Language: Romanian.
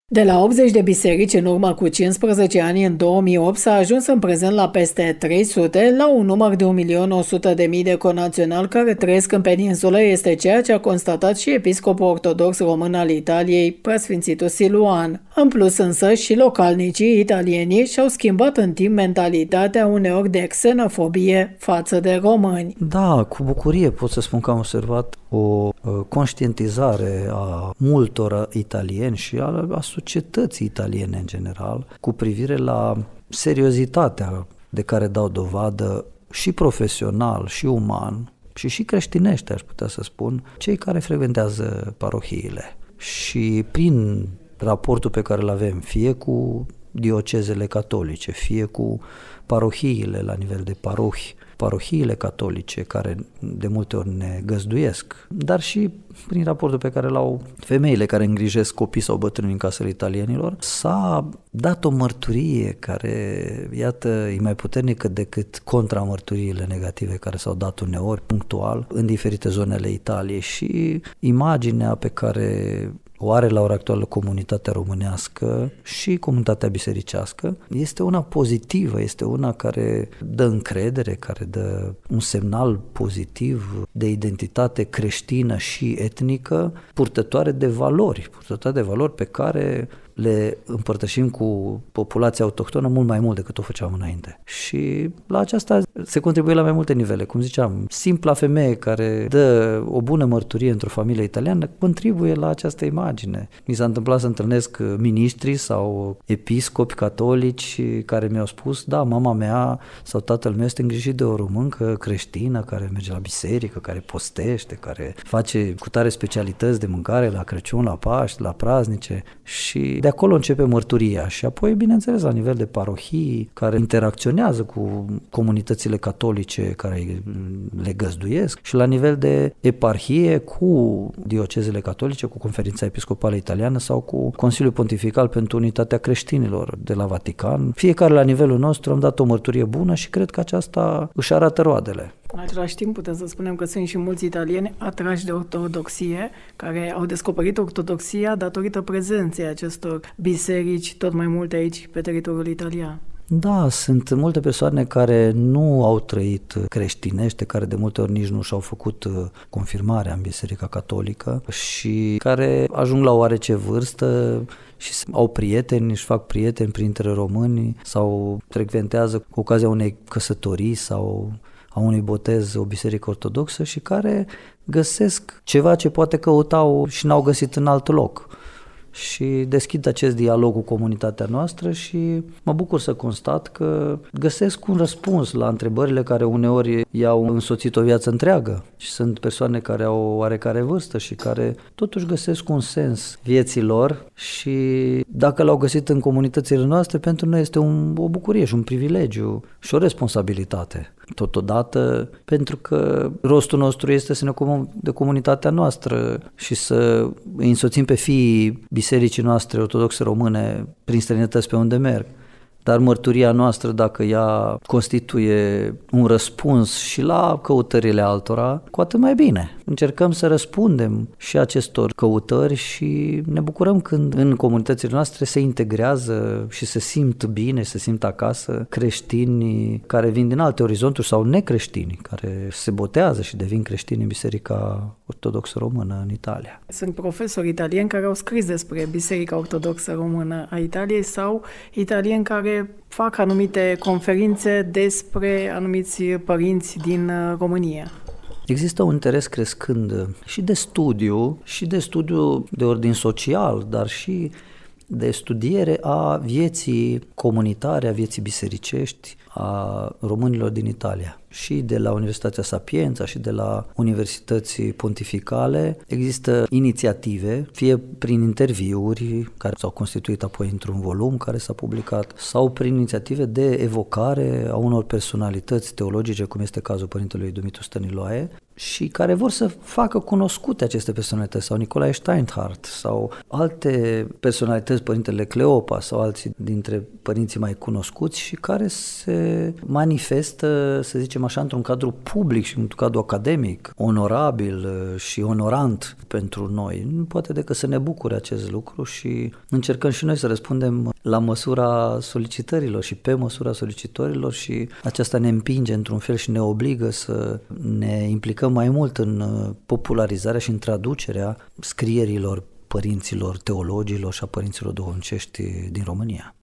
De la 80 de biserici în urmă cu 15 ani, în 2008, s-a ajuns în prezent la peste 300, la un număr de 1.100.000 de conaționali care trăiesc în peninsulă, este ceea ce a constatat și episcopul ortodox român al Italiei, preasfințitul Siluan. În plus însă și localnicii italieni și-au schimbat în timp mentalitatea uneori de xenofobie față de români. Da, cu bucurie pot să spun că am observat o conștientizare a multor italieni și a societății italiene în general cu privire la seriozitatea de care dau dovadă și profesional, și uman, și creștinește, aș putea să spun, cei care frecventează parohiile. Și prin raportul pe care îl avem, fie cu diocezele catolice, fie cu parohiile la nivel de parohiile catolice care de multe ori ne găzduiesc, dar și prin raportul pe care l-au femeile care îngrijesc copii sau bătrâni în casele italienilor, s-a dat o mărturie care, iată, e mai puternică decât contramărturiile negative care s-au dat uneori, punctual, în diferite zone ale Italiei, și imaginea pe care o are la ora actuală comunitatea românească și comunitatea bisericească este una pozitivă, este una care dă încredere, care dă un semnal pozitiv de identitate creștină și etnică, purtătoare de valori pe care le împărtășim cu populația autohtonă mult mai mult decât o făceam înainte. Și la aceasta se contribuie la mai multe nivele. Cum ziceam, simpla femeie care dă o bună mărturie într-o familie italiană contribuie la această imagine. Mi s-a întâmplat să întâlnesc miniștri sau episcopi catolici care mi-au spus, da, mama mea sau tatăl meu este îngrijit de o româncă creștină care merge la biserică, care postește, care face cu tare specialități de mâncare la Crăciun, la Paști, la praznice, și de acolo începe mărturia. Și apoi, bineînțeles, la nivel de parohii care interacționează cu comunitățile catolice care le găzduiesc, și la nivel de eparhie cu diocezele catolice, cu Conferința Episcopală Italiană sau cu Consiliul Pontifical pentru Unitatea Creștinilor de la Vatican. Fiecare la nivelul nostru am dat o mărturie bună și cred că aceasta își arată roadele. În același timp putem să spunem că sunt și mulți italieni atrași de ortodoxie, care au descoperit ortodoxia datorită prezenței acestor biserici tot mai multe aici pe teritoriul italian. Da, sunt multe persoane care nu au trăit creștinește, care de multe ori nici nu și-au făcut confirmarea în Biserica Catolică și care ajung la oarece vârstă și au prieteni, își fac prieteni printre români sau frecventează cu ocazia unei căsătorii sau a unui botez o biserică ortodoxă și care găsesc ceva ce poate căutau și n-au găsit în alt loc. Și deschid acest dialog cu comunitatea noastră și mă bucur să constat că găsesc un răspuns la întrebările care uneori i-au însoțit o viață întreagă. Și sunt persoane care au oarecare vârstă și care totuși găsesc un sens vieții lor și dacă l-au găsit în comunitățile noastre, pentru noi este o bucurie și un privilegiu și o responsabilitate. Totodată, pentru că rostul nostru este să ne ocupăm de comunitatea noastră și să îi însoțim pe fiii bisericii noastre ortodoxe române prin străinătăți pe unde merg. Dar mărturia noastră, dacă ea constituie un răspuns și la căutările altora, cu atât mai bine. Încercăm să răspundem și acestor căutări și ne bucurăm când în comunitățile noastre se integrează și se simt bine, se simt acasă creștini care vin din alte orizonturi sau necreștini, care se botează și devin creștini în Biserica Ortodoxă Română în Italia. Sunt profesori italieni care au scris despre Biserica Ortodoxă Română a Italiei sau italieni care fac anumite conferințe despre anumiți părinți din România. Există un interes crescând și de studiu de ordin social, dar și de studiere a vieții comunitare, a vieții bisericești, a românilor din Italia. Și de la Universitatea Sapienza și de la universități pontificale există inițiative, fie prin interviuri care s-au constituit apoi într-un volum care s-a publicat, sau prin inițiative de evocare a unor personalități teologice, cum este cazul părintelui Dumitru Stăniloae, și care vor să facă cunoscute aceste personalități, sau Nicolae Steinhardt, sau alte personalități, părintele Cleopa, sau alții dintre părinții mai cunoscuți și care se manifestă, să zicem, facem așa într-un cadru public și într-un cadru academic, onorabil și onorant pentru noi. Nu poate decât să ne bucure acest lucru și încercăm și noi să răspundem la măsura solicitărilor și pe măsura solicitorilor și aceasta ne împinge într-un fel și ne obligă să ne implicăm mai mult în popularizarea și în traducerea scrierilor părinților teologilor și a părinților duhovnicești din România.